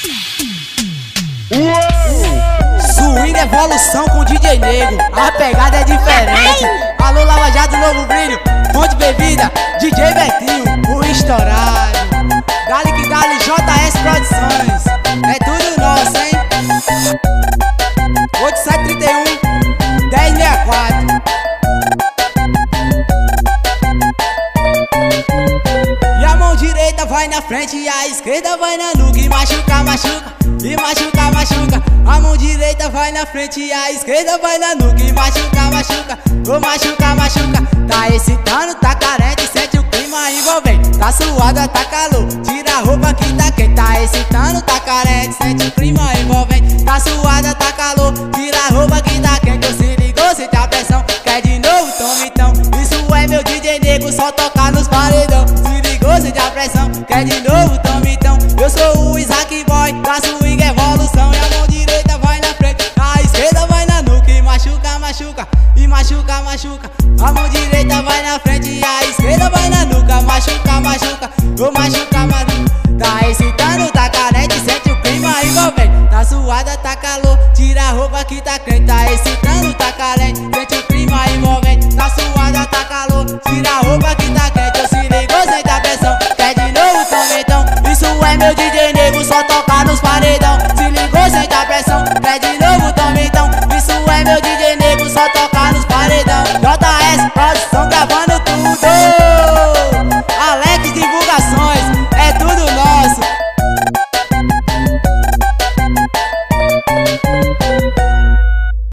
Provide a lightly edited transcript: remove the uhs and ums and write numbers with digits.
Swing evolução com DJ Nego, a pegada é diferente. Alô, Lava Jato, Novo Brilho, Fonte Bebida, DJ Betinho, o estourado. Dale que dale, JS Produções, é tudo nosso, hein? 8731 1064. E a mão direita vai na frente e a esquerda vai na nuca. E machuca, machuca, e machuca, machuca. A mão direita vai na frente e a esquerda vai na nuca. E machuca, machuca, ô machuca, machuca. Tá excitando, tá carente, sente o clima envolvente. Tá suada, tá calor, tira a roupa que tá quente. Tá excitando, tá carente, sente o clima envolvente. Tá suada, tá calor, tira a roupa que tá quente. Eu se ligou, sente a pressão, quer de novo, toma então. Isso é meu DJ Nego, só tocar nos paredão. Se ligou, sente a pressão, quer de novo, toma então. Eu sou o Isaac Boy, da Swing Evolução. E a mão direita vai na frente, a esquerda vai na nuca. E machuca, machuca, e machuca, machuca. A mão direita vai na frente e a esquerda vai na nuca. Machuca, machuca, ô machuca, machuca. Tá excitando, tá carente, sente o clima envolvente. Tá suada, tá calor, tira a roupa que tá quente. Tá excitando, tá carente, sente o clima envolvente. Tá suada, tá calor, tira a roupa que tá quente.